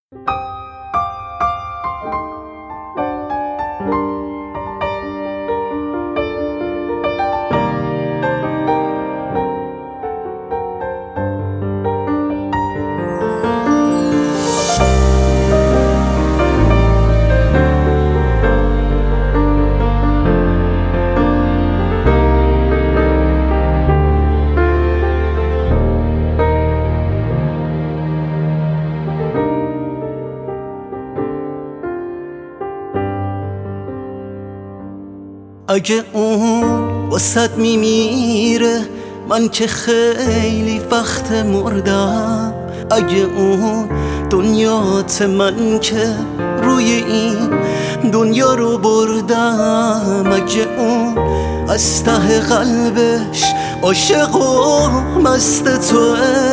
اگه اون واسط میمیره من که خیلی وقت مردم. اگه اون دنیات من که روی این دنیا رو بردم. اگه اون از ته قلبش عاشق و مست توه،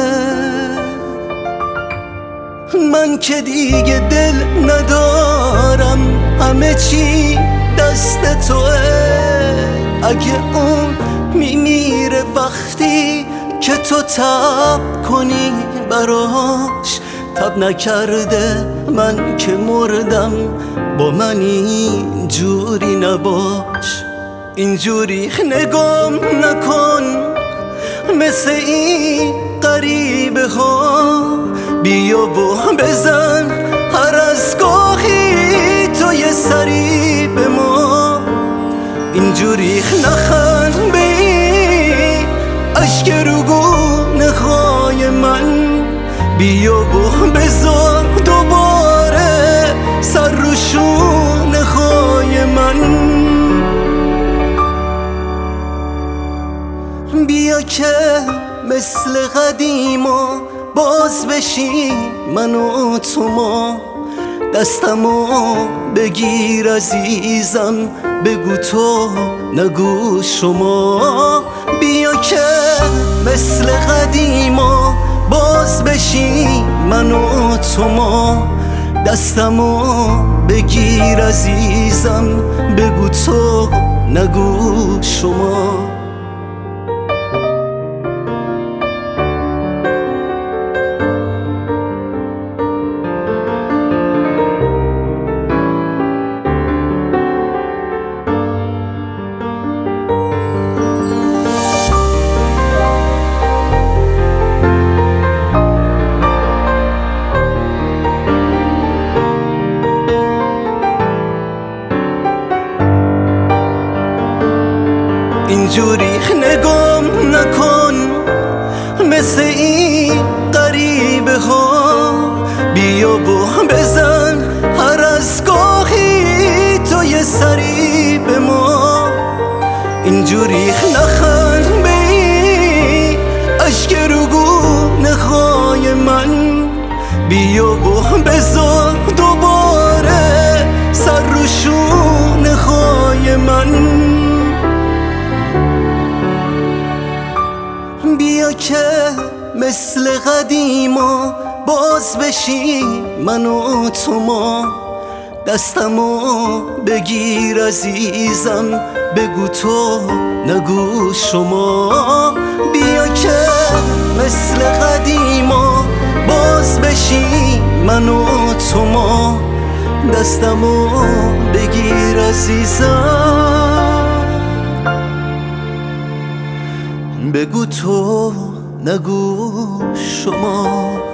من که دیگه دل ندارم، همه چی دست توه. اگه اون میمیره وقتی که تو تب کنی براش، تب نکرده من که مردم، با من اینجوری نباش. اینجوری نگام نکن مثل این غریبه ها، بیا و بزن هر از گاهی تو یه سری به ما. اینجوری نخند به این عشق روگونه های من، بیا و بذار دوباره سر رو شونه های من. بیا که مثل قدیما باز بشی من و تو، ما دستمو بگیر عزیزم، بگو تو نگو شما. بیا که مثل قدیما باز بشی من و تو، ما دستمو بگیر عزیزم، بگو تو نگو شما. اینجوری نگام نکن مثل این غریبه ها، بیا و بزن هر از گاهی تو یه سری به ما. اینجوری نخند به این عشق روگونه های من، بیا و بذار دوباره سر رو شونه های من. بیا که مثل قدیما باز بشی من و تو، ما دستمو بگیر عزیزم، بگو تو نگو شما. بیا که مثل قدیما باز بشی من و تو، ما دستمو بگیر عزیزم، بگو تو نگو شما.